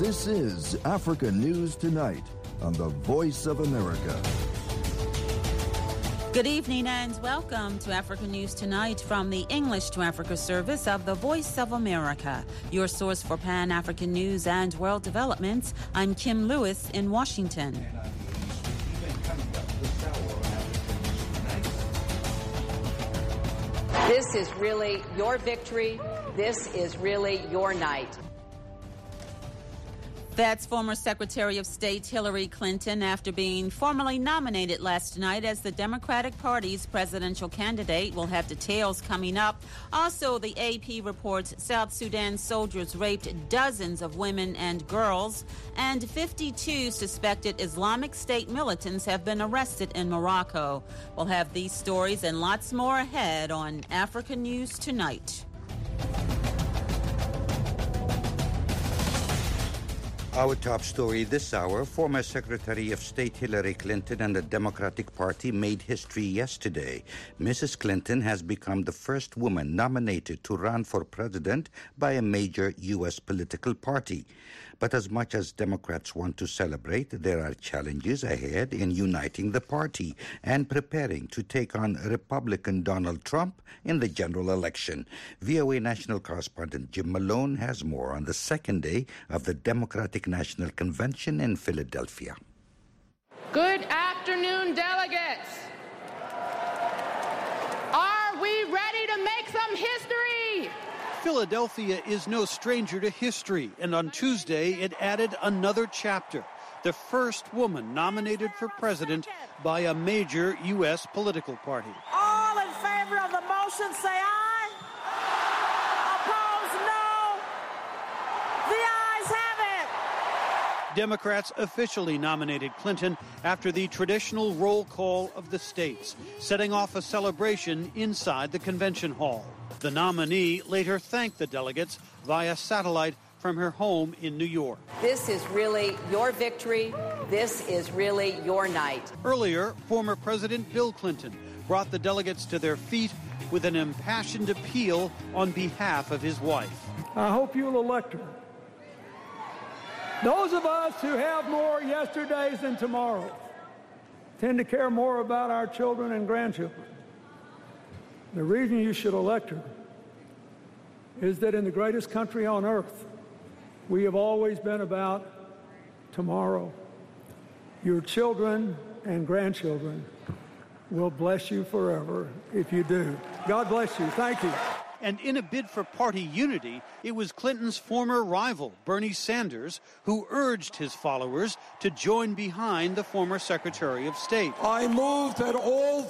This is Africa News Tonight on the Voice of America. Good evening and welcome to Africa News Tonight from the English to Africa service of the Voice of America, your source for Pan-African news and world developments. I'm Kim Lewis in Washington. This is really your victory. This is really your night. That's former Secretary of State Hillary Clinton after being formally nominated last night as the Democratic Party's presidential candidate. We'll have details coming up. Also, the AP reports South Sudan soldiers raped dozens of women and girls, and 52 suspected Islamic State militants have been arrested in Morocco. We'll have these stories and lots more ahead on Africa News Tonight. Our top story this hour, former Secretary of State Hillary Clinton and the Democratic Party made history yesterday. Mrs. Clinton has become the first woman nominated to run for president by a major U.S. political party. But as much as Democrats want to celebrate, there are challenges ahead in uniting the party and preparing to take on Republican Donald Trump in the general election. VOA national correspondent Jim Malone has more on the second day of the Democratic National Convention in Philadelphia. Good afternoon, delegates. Are we ready to make some history? Philadelphia is no stranger to history, and on Tuesday it added another chapter, the first woman nominated for president by a major U.S. political party. All in favor of the motion, say aye. Opposed, no. The ayes have it. Democrats officially nominated Clinton after the traditional roll call of the states, setting off a celebration inside the convention hall. The nominee later thanked the delegates via satellite from her home in New York. This is really your victory. This is really your night. Earlier, former President Bill Clinton brought the delegates to their feet with an impassioned appeal on behalf of his wife. I hope you'll elect her. Those of us who have more yesterdays than tomorrows tend to care more about our children and grandchildren. The reason you should elect her is that in the greatest country on earth, we have always been about tomorrow. Your children and grandchildren will bless you forever if you do. God bless you. Thank you. And in a bid for party unity, it was Clinton's former rival, Bernie Sanders, who urged his followers to join behind the former Secretary of State. I move that all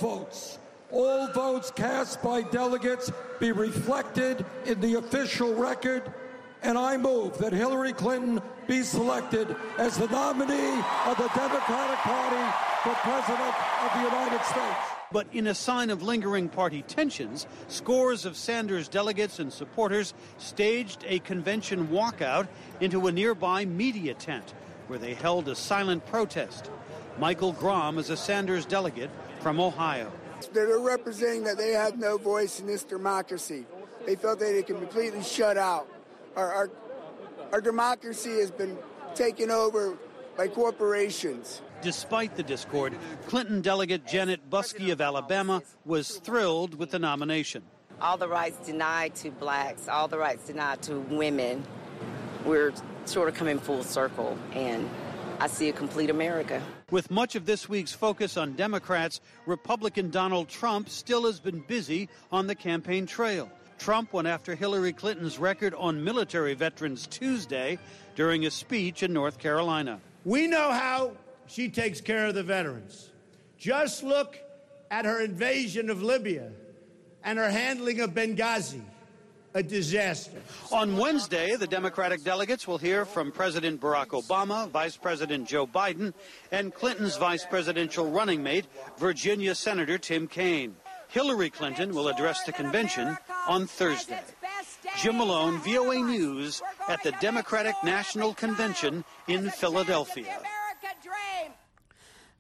votes cast by delegates be reflected in the official record, and I move that Hillary Clinton be selected as the nominee of the Democratic Party for President of the United States. But in a sign of lingering party tensions, scores of Sanders delegates and supporters staged a convention walkout into a nearby media tent where they held a silent protest. Michael Grom is a Sanders delegate from Ohio. They're representing that they have no voice in this democracy. They felt that they can completely shut out. Our democracy has been taken over by corporations. Despite the discord, Clinton delegate Janet Buskey of Alabama was thrilled with the nomination. All the rights denied to blacks, all the rights denied to women, we're sort of coming full circle, and I see a complete America. With much of this week's focus on Democrats, Republican Donald Trump still has been busy on the campaign trail. Trump went after Hillary Clinton's record on military veterans Tuesday during a speech in North Carolina. We know how she takes care of the veterans. Just look at her invasion of Libya and her handling of Benghazi. A disaster. On Wednesday, the Democratic delegates will hear from President Barack Obama, Vice President Joe Biden, and Clinton's vice presidential running mate, Virginia Senator Tim Kaine. Hillary Clinton will address the convention on Thursday. Jim Malone, VOA News, at the Democratic National Convention in Philadelphia.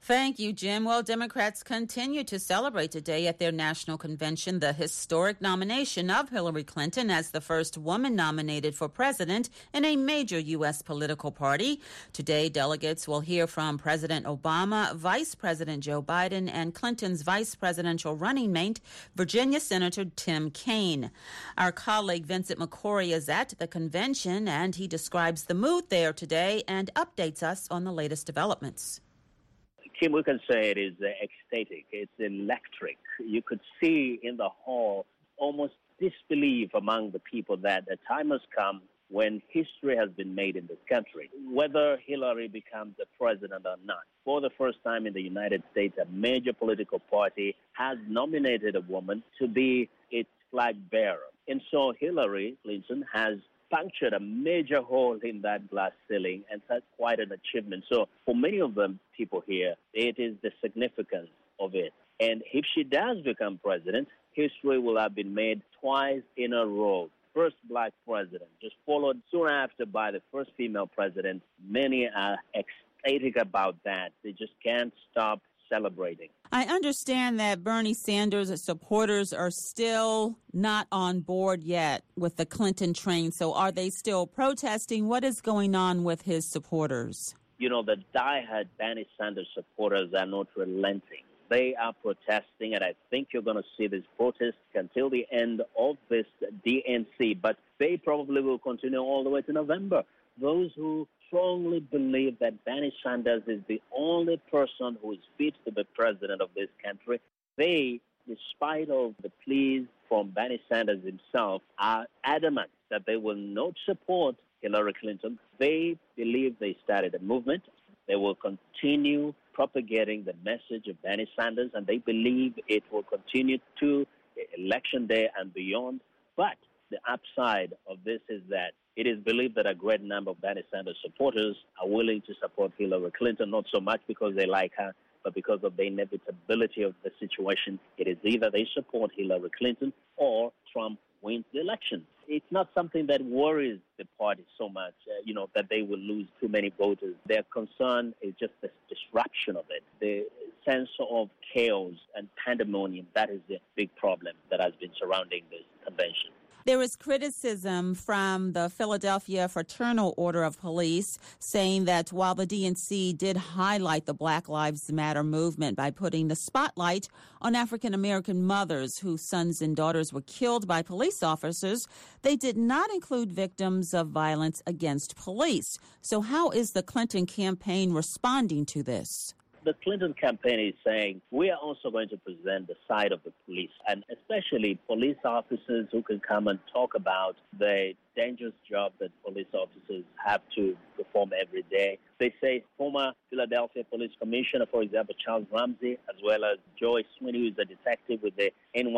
Thank you, Jim. Well, Democrats continue to celebrate today at their national convention the historic nomination of Hillary Clinton as the first woman nominated for president in a major U.S. political party. Today, delegates will hear from President Obama, Vice President Joe Biden, and Clinton's vice presidential running mate, Virginia Senator Tim Kaine. Our colleague Vincent McCory is at the convention, and he describes the mood there today and updates us on the latest developments. Kim, we can say it is ecstatic. It's electric. You could see in the hall almost disbelief among the people that the time has come when history has been made in this country. Whether Hillary becomes the president or not, for the first time in the United States, a major political party has nominated a woman to be its flag bearer. And so Hillary Clinton has punctured a major hole in that glass ceiling, and that's quite an achievement. So for many of them, people here, it is the significance of it. And if she does become president, history will have been made twice in a row. First black president, just followed soon after by the first female president. Many are ecstatic about that. They just can't stop celebrating. I understand that Bernie Sanders' supporters are still not on board yet with the Clinton train. So are they still protesting? What is going on with his supporters? You know, the diehard Bernie Sanders supporters are not relenting. They are protesting, and I think you're going to see this protest until the end of this DNC. But they probably will continue all the way to November. Those who strongly believe that Bernie Sanders is the only person who is fit to be president of this country, they, despite of the pleas from Bernie Sanders himself, are adamant that they will not support Hillary Clinton. They believe they started a movement. They will continue propagating the message of Bernie Sanders, and they believe it will continue to Election Day and beyond. But the upside of this is that it is believed that a great number of Bernie Sanders supporters are willing to support Hillary Clinton, not so much because they like her, but because of the inevitability of the situation. It is either they support Hillary Clinton or Trump wins the election. It's not something that worries the party so much, that they will lose too many voters. Their concern is just the disruption of it, the sense of chaos and pandemonium. That is the big problem that has been surrounding this convention. There is criticism from the Philadelphia Fraternal Order of Police saying that while the DNC did highlight the Black Lives Matter movement by putting the spotlight on African-American mothers whose sons and daughters were killed by police officers, they did not include victims of violence against police. So how is the Clinton campaign responding to this? The Clinton campaign is saying we are also going to present the side of the police, and especially police officers who can come and talk about the dangerous job that police officers have to perform every day. They say former Philadelphia Police Commissioner, for example, Charles Ramsey, as well as Joy Sweeney, who is a detective with the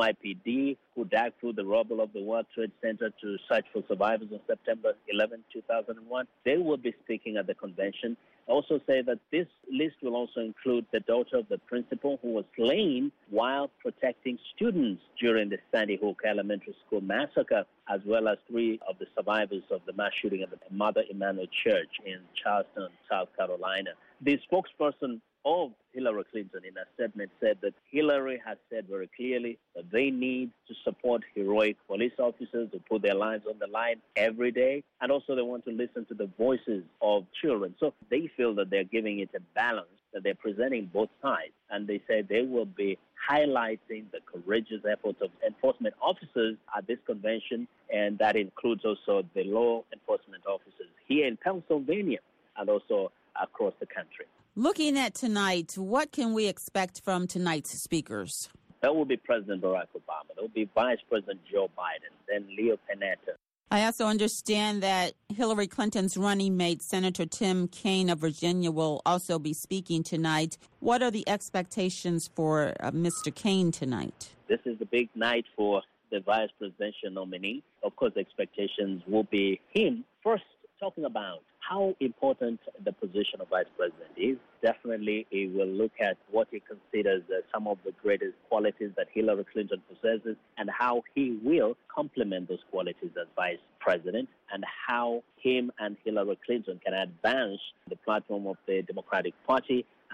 NYPD, who dug through the rubble of the World Trade Center to search for survivors on September 11, 2001. They will be speaking at the convention. Also say that this list will also include the daughter of the principal who was slain while protecting students during the Sandy Hook Elementary School massacre, as well as 3 of the survivors of the mass shooting at the Mother Emanuel Church in Charleston, South Carolina. The spokesperson of Hillary Clinton in a statement said that Hillary has said very clearly that they need to support heroic police officers who put their lives on the line every day, and also they want to listen to the voices of children. So they feel that they're giving it a balance, that they're presenting both sides, and they say they will be highlighting the courageous efforts of enforcement officers at this convention, and that includes also the law enforcement officers here in Pennsylvania and also across the country. Looking at tonight, what can we expect from tonight's speakers? That will be President Barack Obama. That will be Vice President Joe Biden, then Leo Panetta. I also understand that Hillary Clinton's running mate, Senator Tim Kaine of Virginia, will also be speaking tonight. What are the expectations for Mr. Kaine tonight? This is the big night for the vice presidential nominee. Of course, the expectations will be him first talking about how important the position of vice president is. Definitely, he will look at what he considers some of the greatest qualities that Hillary Clinton possesses and how he will complement those qualities as vice president, and how him and Hillary Clinton can advance the platform of the Democratic Party and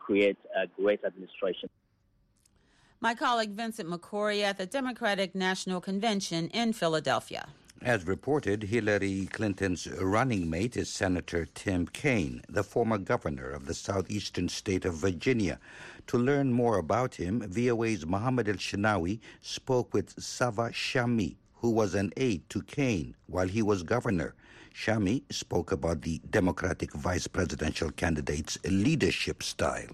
create a great administration. My colleague Vincent McCory at the Democratic National Convention in Philadelphia. As reported, Hillary Clinton's running mate is Senator Tim Kaine, the former governor of the southeastern state of Virginia. To learn more about him, VOA's Mohammed El-Shinawi spoke with Sava Shami, who was an aide to Kaine while he was governor. Shami spoke about the Democratic vice presidential candidate's leadership style.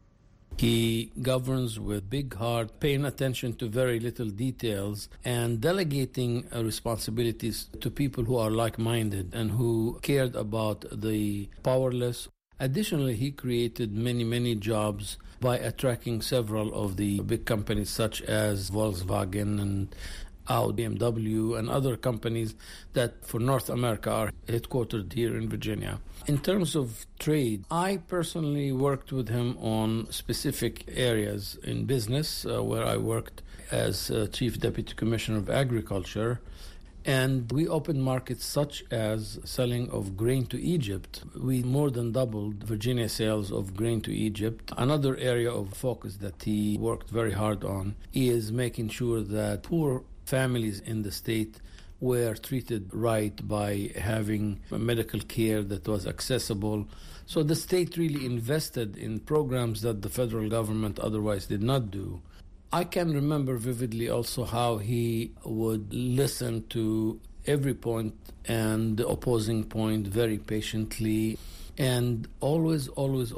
He governs with big heart, paying attention to very little details, and delegating responsibilities to people who are like-minded and who cared about the powerless. Additionally, he created many jobs by attracting several of the big companies such as Volkswagen and Audi, BMW, and other companies that for North America are headquartered here in Virginia. In terms of trade, I personally worked with him on specific areas in business, where I worked as Chief Deputy Commissioner of Agriculture, and we opened markets such as selling of grain to Egypt. We more than doubled Virginia sales of grain to Egypt. Another area of focus that he worked very hard on is making sure that poor families in the state were treated right by having medical care that was accessible. So the state really invested in programs that the federal government otherwise did not do. I can remember vividly also how he would listen to every point and the opposing point very patiently, and always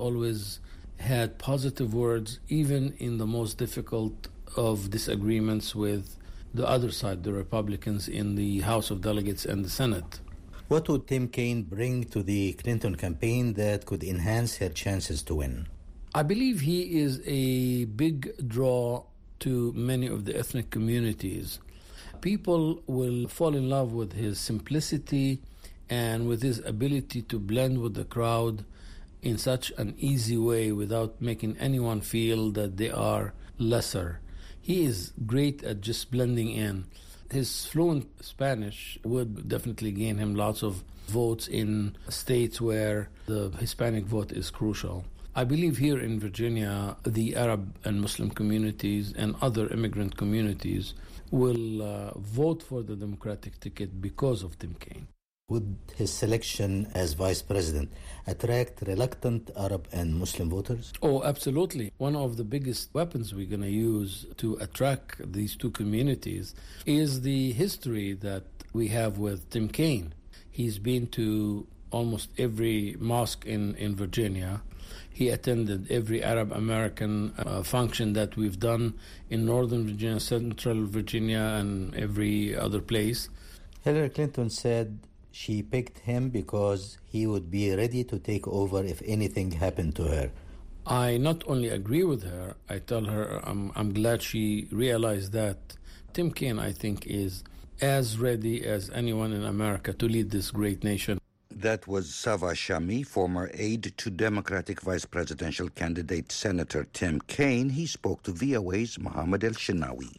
had positive words, even in the most difficult of disagreements with the other side, the Republicans in the House of Delegates and the Senate. What would Tim Kaine bring to the Clinton campaign that could enhance her chances to win? I believe he is a big draw to many of the ethnic communities. People will fall in love with his simplicity and with his ability to blend with the crowd in such an easy way without making anyone feel that they are lesser. He is great at just blending in. His fluent Spanish would definitely gain him lots of votes in states where the Hispanic vote is crucial. I believe here in Virginia, the Arab and Muslim communities and other immigrant communities will vote for the Democratic ticket because of Tim Kaine. Would his selection as vice president attract reluctant Arab and Muslim voters? Oh, absolutely. One of the biggest weapons we're going to use to attract these two communities is the history that we have with Tim Kaine. He's been to almost every mosque in Virginia. He attended every Arab American function that we've done in Northern Virginia, Central Virginia, and every other place. Hillary Clinton said she picked him because he would be ready to take over if anything happened to her. I not only agree with her, I tell her I'm glad she realized that. Tim Kaine, I think, is as ready as anyone in America to lead this great nation. That was Sava Shami, former aide to Democratic vice presidential candidate Senator Tim Kaine. He spoke to VOA's Mohammed El-Shinawi.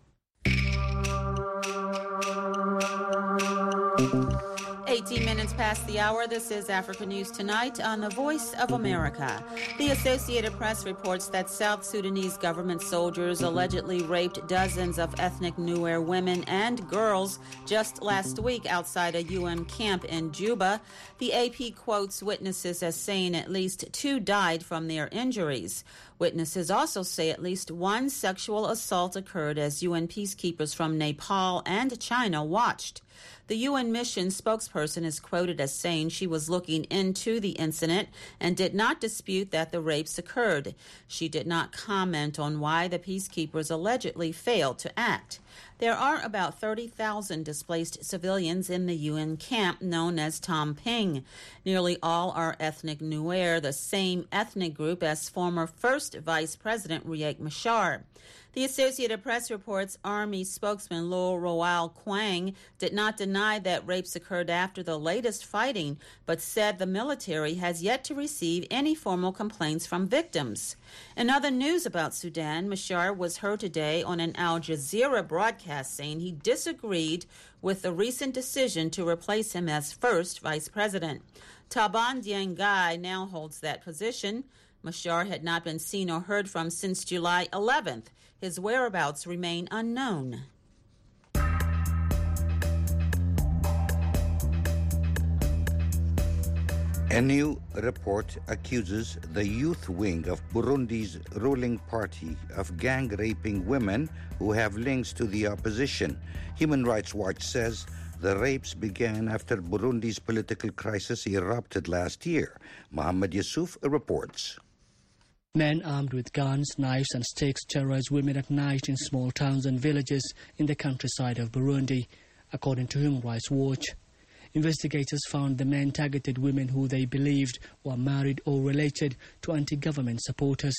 18 minutes past the hour. This is Africa News Tonight on the Voice of America. The Associated Press reports that South Sudanese government soldiers allegedly raped dozens of ethnic Nuer women and girls just last week outside a UN camp in Juba. The AP quotes witnesses as saying at least 2 died from their injuries. Witnesses also say at least 1 sexual assault occurred as UN peacekeepers from Nepal and China watched. The UN mission spokesperson is quoted as saying she was looking into the incident and did not dispute that the rapes occurred. She did not comment on why the peacekeepers allegedly failed to act. There are about 30,000 displaced civilians in the UN camp known as Tomping. Nearly all are ethnic Nuer, the same ethnic group as former First Vice President Riek Machar. The Associated Press reports Army spokesman Lo Roal Quang did not deny that rapes occurred after the latest fighting, but said the military has yet to receive any formal complaints from victims. In other news about Sudan, Machar was heard today on an Al Jazeera broadcast saying he disagreed with the recent decision to replace him as first vice president. Taban Dieng Gai now holds that position. Machar had not been seen or heard from since July 11th. His whereabouts remain unknown. A new report accuses the youth wing of Burundi's ruling party of gang-raping women who have links to the opposition. Human Rights Watch says the rapes began after Burundi's political crisis erupted last year. Mohammed Yusuf reports. Men armed with guns, knives and sticks terrorize women at night in small towns and villages in the countryside of Burundi, according to Human Rights Watch. Investigators found the men targeted women who they believed were married or related to anti-government supporters.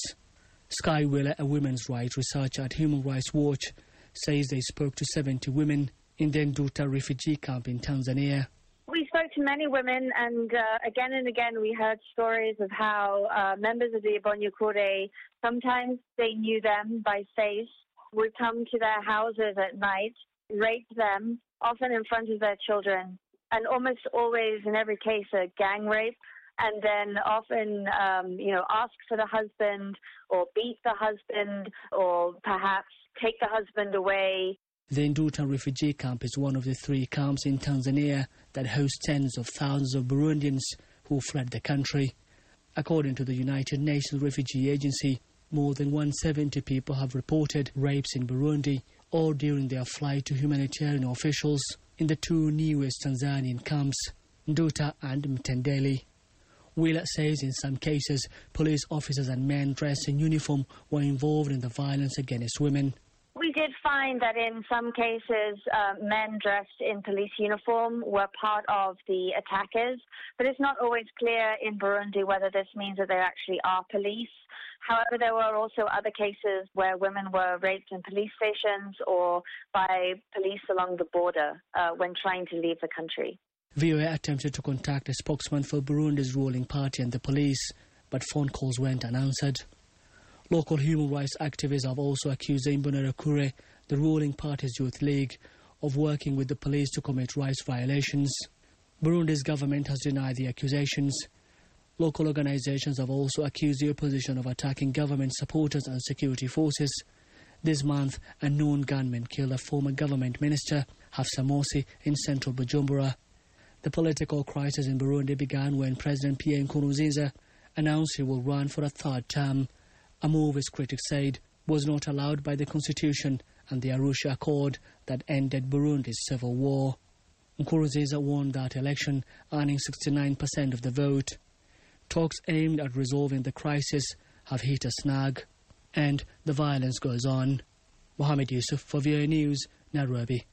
Sky Wheeler, a women's rights researcher at Human Rights Watch, says they spoke to 70 women in the Nduta refugee camp in Tanzania. We spoke to many women, and again we heard stories of how members of the Imbonerakure, sometimes they knew them by face, would come to their houses at night, rape them, often in front of their children. And almost always, in every case, a gang rape, and then often, ask for the husband or beat the husband or perhaps take the husband away. The Nduta refugee camp is one of the 3 camps in Tanzania that host tens of thousands of Burundians who fled the country. According to the United Nations Refugee Agency, more than 170 people have reported rapes in Burundi or during their flight to humanitarian officials in the 2 newest Tanzanian camps, Nduta and Mtendeli. Wheeler says in some cases, police officers and men dressed in uniform were involved in the violence against women. We did find that in some cases, men dressed in police uniform were part of the attackers, but it's not always clear in Burundi whether this means that they actually are police. However, there were also other cases where women were raped in police stations or by police along the border when trying to leave the country. VOA attempted to contact a spokesman for Burundi's ruling party and the police, but phone calls went unanswered. Local human rights activists have also accused the Imbonerakure, the ruling party's youth league, of working with the police to commit rights violations. Burundi's government has denied the accusations. Local organizations have also accused the opposition of attacking government supporters and security forces. This month, a known gunman killed a former government minister, Hafsa Mosi, in central Bujumbura. The political crisis in Burundi began when President Pierre Nkurunziza announced he will run for a 3rd term, a move his critics said was not allowed by the constitution and the Arusha Accord that ended Burundi's civil war. Nkurunziza won that election, earning 69% of the vote. Talks aimed at resolving the crisis have hit a snag, and the violence goes on. Mohammed Yusuf for VOA News, Nairobi.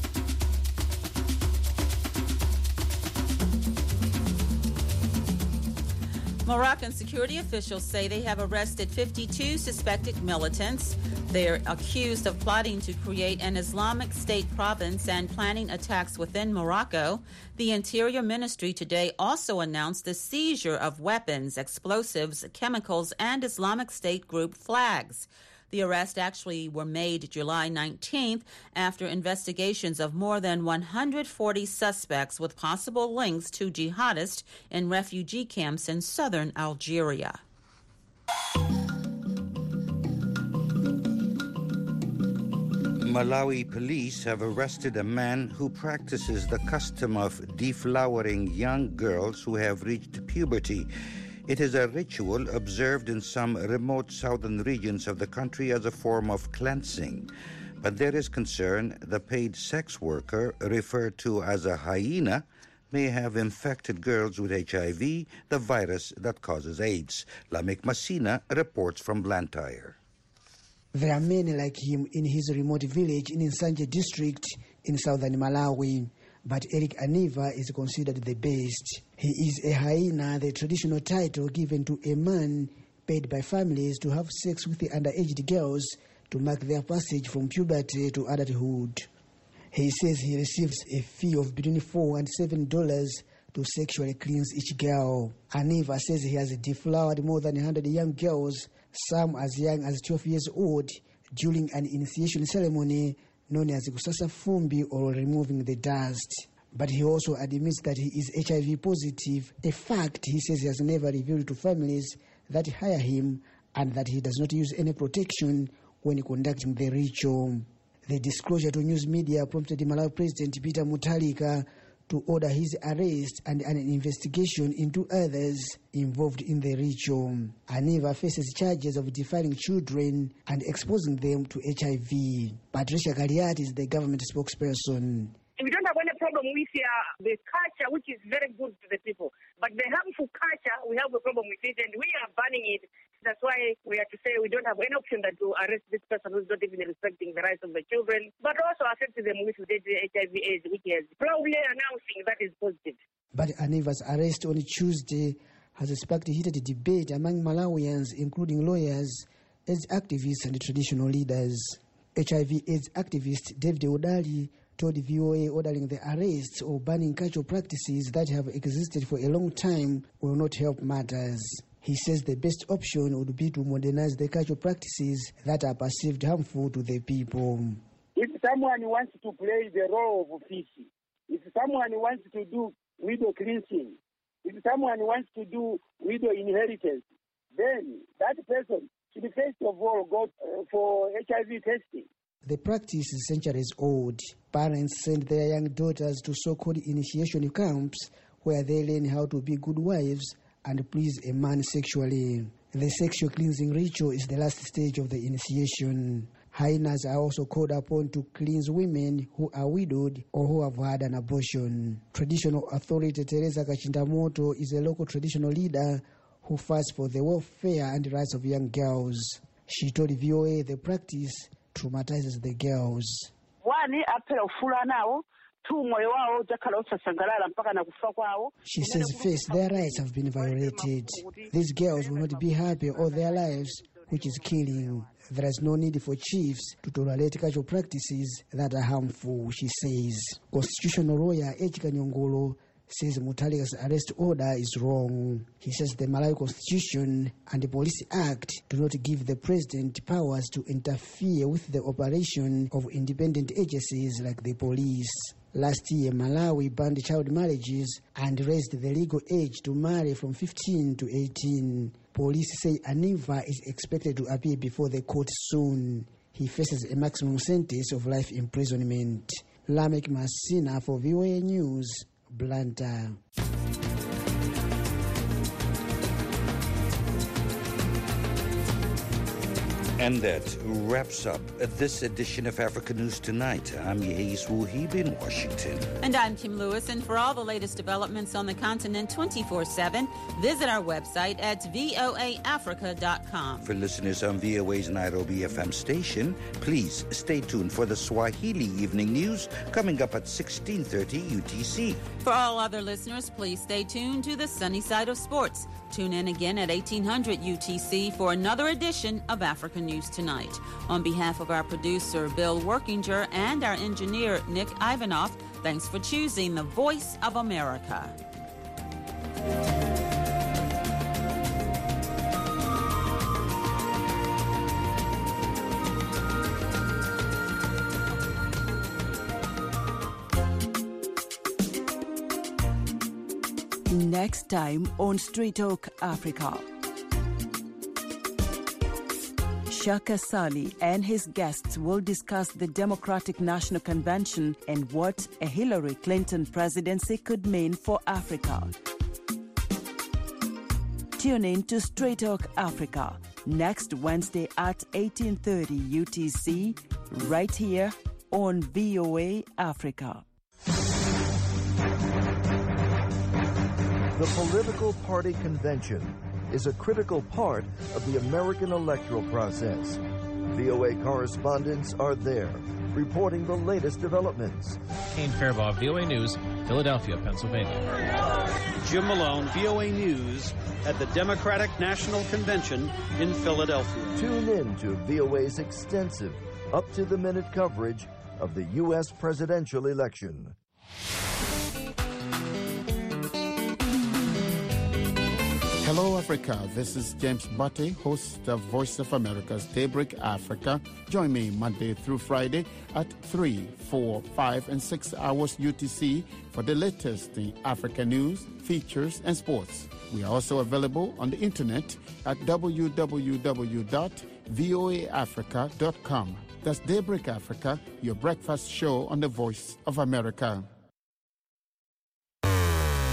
Moroccan security officials say they have arrested 52 suspected militants. They're accused of plotting to create an Islamic State province and planning attacks within Morocco. The Interior Ministry today also announced the seizure of weapons, explosives, chemicals, and Islamic State group flags. The arrests actually were made July 19th after investigations of more than 140 suspects with possible links to jihadists in refugee camps in southern Algeria. Malawi police have arrested a man who practices the custom of deflowering young girls who have reached puberty. It is a ritual observed in some remote southern regions of the country as a form of cleansing. But there is concern the paid sex worker, referred to as a hyena, may have infected girls with HIV, the virus that causes AIDS. Lamek Masina reports from Blantyre. There are many like him in his remote village in Nsanje district in southern Malawi. But Eric Aniva is considered the best. He is a hyena, the traditional title given to a man paid by families to have sex with the underage girls to mark their passage from puberty to adulthood. He says he receives a fee of between $4 and $7 to sexually cleanse each girl. Aniva says he has deflowered more than 100 young girls, some as young as 12 years old, during an initiation ceremony known as Kusasa Fumbi, or removing the dust. But he also admits that he is HIV positive, a fact he says he has never revealed to families that hire him and that he does not use any protection when conducting the ritual. The disclosure to news media prompted Malawi President Peter Mutharika to order his arrest and an investigation into others involved in the ritual. Aniva faces charges of defiling children and exposing them to HIV. Patricia Galiati is the government spokesperson. We don't have any problem with the culture, which is very good to the people. But the harmful culture, we have a problem with it, and we are banning it. That's why we have to say we don't have any option than to arrest this person who's not even respecting the rights of the children, but also affect them with the HIV/AIDS, which is proudly announcing that is positive. But Aniva's arrest on Tuesday has sparked a heated debate among Malawians, including lawyers, AIDS activists, and traditional leaders. HIV/AIDS activist David Odali told VOA ordering the arrests or banning cultural practices that have existed for a long time will not help matters. He says the best option would be to modernize the cultural practices that are perceived harmful to the people. If someone wants to play the role of fishing, if someone wants to do widow cleansing, if someone wants to do widow inheritance, then that person should first of all go for HIV testing. The practice is centuries old. Parents send their young daughters to so-called initiation camps where they learn how to be good wives and please a man sexually. The sexual cleansing ritual is the last stage of the initiation. Hyenas are also called upon to cleanse women who are widowed or who have had an abortion. Traditional authority Teresa Kachindamoto is a local traditional leader who fights for the welfare and rights of young girls. She told VOA the practice traumatizes the girls. She says first, their rights have been violated. These girls will not be happy all their lives, which is killing. There is no need for chiefs to tolerate cultural practices that are harmful, she says. Constitutional lawyer Echika Nyongolo says Mutharika's arrest order is wrong. He says the Malawi Constitution and the Police Act do not give the president powers to interfere with the operation of independent agencies like the police. Last year, Malawi banned child marriages and raised the legal age to marry from 15 to 18. Police say Aniva is expected to appear before the court soon. He faces a maximum sentence of life imprisonment. Lamek Masina for VOA News, Blantyre. And that wraps up this edition of Africa News Tonight. I'm Yehiz Wuhib in Washington. And I'm Kim Lewis. And for all the latest developments on the continent 24/7, visit our website at voaafrica.com. For listeners on VOA's Nairobi FM station, please stay tuned for the Swahili Evening News coming up at 16:30 UTC. For all other listeners, please stay tuned to the Sunny Side of Sports. Tune in again at 1800 UTC for another edition of Africa News Tonight. On behalf of our producer, Bill Workinger, and our engineer, Nick Ivanoff, thanks for choosing the Voice of America. Next time on Straight Talk Africa. Shaka Sali and his guests will discuss the Democratic National Convention and what a Hillary Clinton presidency could mean for Africa. Tune in to Straight Talk Africa next Wednesday at 18:30 UTC, right here on VOA Africa. The political party convention is a critical part of the American electoral process. VOA correspondents are there, reporting the latest developments. Kane Fairbaugh, VOA News, Philadelphia, Pennsylvania. Jim Malone, VOA News, at the Democratic National Convention in Philadelphia. Tune in to VOA's extensive, up-to-the-minute coverage of the U.S. presidential election. Hello, Africa. This is James Butte, host of Voice of America's Daybreak Africa. Join me Monday through Friday at 3, 4, 5, and 6 hours UTC for the latest in Africa news, features, and sports. We are also available on the internet at www.voaafrica.com. That's Daybreak Africa, your breakfast show on the Voice of America.